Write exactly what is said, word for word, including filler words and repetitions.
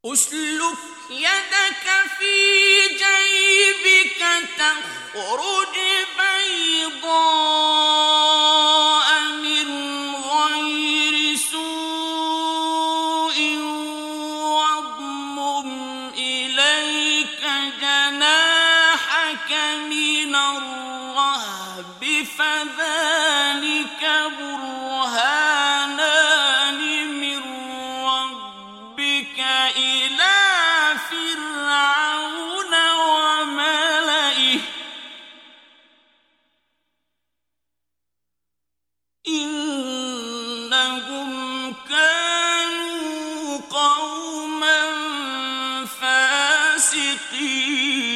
أسلك يدك في جيبك تخرج بيضاء من غير سوء واضمم إليك جناحك من الرهب فذلك برهانان من ربك إلى فرعون وملئه إنهم كانوا قوما فاسقين